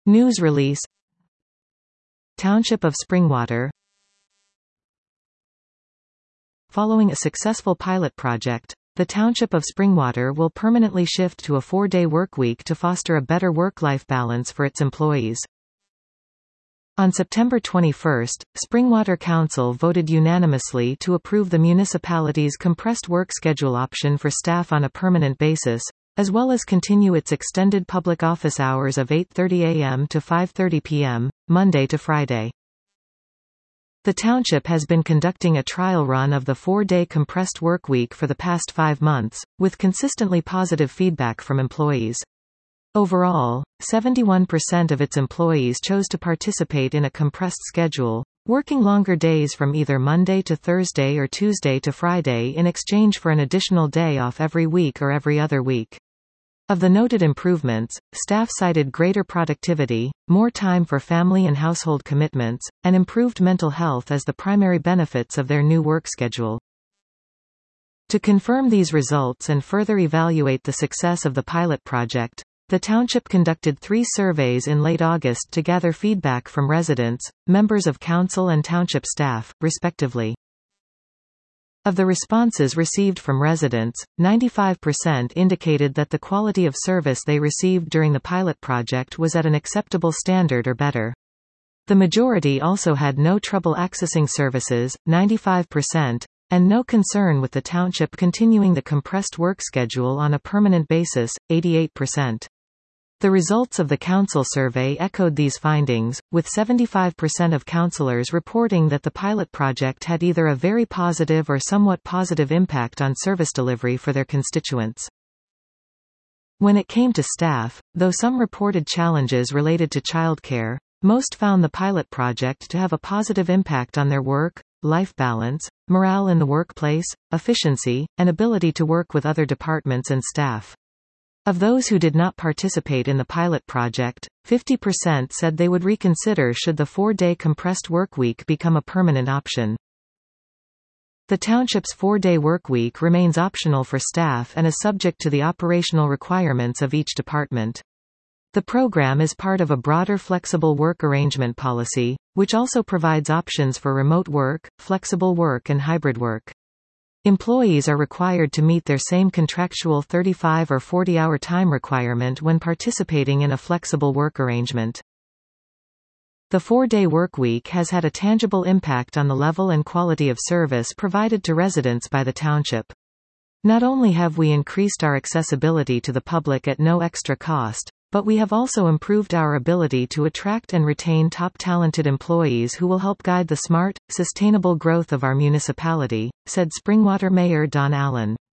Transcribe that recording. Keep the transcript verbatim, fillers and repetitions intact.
News release. Township of Springwater. Following a successful pilot project, the Township of Springwater will permanently shift to a four-day workweek to foster a better work-life balance for its employees. On September twenty-first, Springwater Council voted unanimously to approve the municipality's compressed work schedule option for staff on a permanent basis, as well as continue its extended public office hours of eight thirty a m to five thirty p m, Monday to Friday. The township has been conducting a trial run of the four-day compressed workweek for the past five months, with consistently positive feedback from employees. Overall, seventy-one percent of its employees chose to participate in a compressed schedule, working longer days from either Monday to Thursday or Tuesday to Friday in exchange for an additional day off every week or every other week. Of the noted improvements, staff cited greater productivity, more time for family and household commitments, and improved mental health as the primary benefits of their new work schedule. To confirm these results and further evaluate the success of the pilot project, the township conducted three surveys in late August to gather feedback from residents, members of council and township staff, respectively. Of the responses received from residents, ninety-five percent indicated that the quality of service they received during the pilot project was at an acceptable standard or better. The majority also had no trouble accessing services, ninety-five percent, and no concern with the township continuing the compressed work schedule on a permanent basis, eighty-eight percent. The results of the council survey echoed these findings, with seventy-five percent of councillors reporting that the pilot project had either a very positive or somewhat positive impact on service delivery for their constituents. When it came to staff, though some reported challenges related to childcare, most found the pilot project to have a positive impact on their work-life balance, morale in the workplace, efficiency, and ability to work with other departments and staff. Of those who did not participate in the pilot project, fifty percent said they would reconsider should the four-day compressed workweek become a permanent option. The township's four-day workweek remains optional for staff and is subject to the operational requirements of each department. The program is part of a broader flexible work arrangement policy, which also provides options for remote work, flexible work and hybrid work. Employees are required to meet their same contractual thirty-five or forty-hour time requirement when participating in a flexible work arrangement. The four-day workweek has had a tangible impact on the level and quality of service provided to residents by the township. Not only have we increased our accessibility to the public at no extra cost, but we have also improved our ability to attract and retain top talented employees who will help guide the smart, sustainable growth of our municipality, said Springwater Mayor Don Allen.